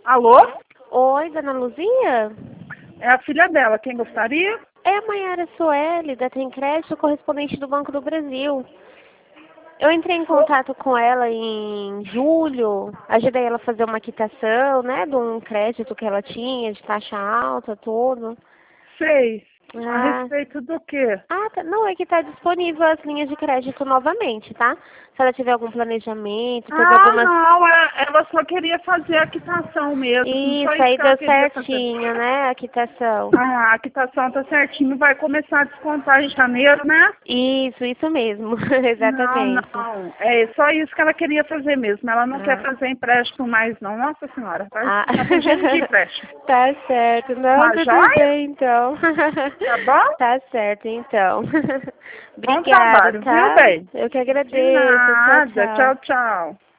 Alô? Oi, dona Luzia? É a filha dela, quem gostaria? É a Mayara Sueli, da Tem Crédito, correspondente do Banco do Brasil. Eu entrei em contato com ela em julho, ajudei ela a fazer uma quitação, né, de um crédito que ela tinha, de taxa alta, tudo. Sei. A Ah, respeito do quê? tá. Não, é que está disponível as linhas de crédito novamente, tá? Se ela tiver algum planejamento, teve Ah, algumas... não, ela só queria fazer a quitação mesmo, só Isso, isso aí que ela deu queria fazer. certinho, né, a quitação. Ah, a quitação tá certinho, vai começar a descontar em janeiro, né? Isso mesmo, Não, exatamente. não, é só isso que ela queria fazer mesmo, ela não quer Ah, fazer empréstimo mais não, nossa senhora, ah. tá fugindo de empréstimo. Tá certo. Não, Tá tudo joia? bem, então. Tá bom? Tá certo, então. Bom Obrigada, trabalho, viu, tá? bem? Eu que De agradeço. Tchau, nada, tchau. tchau, tchau.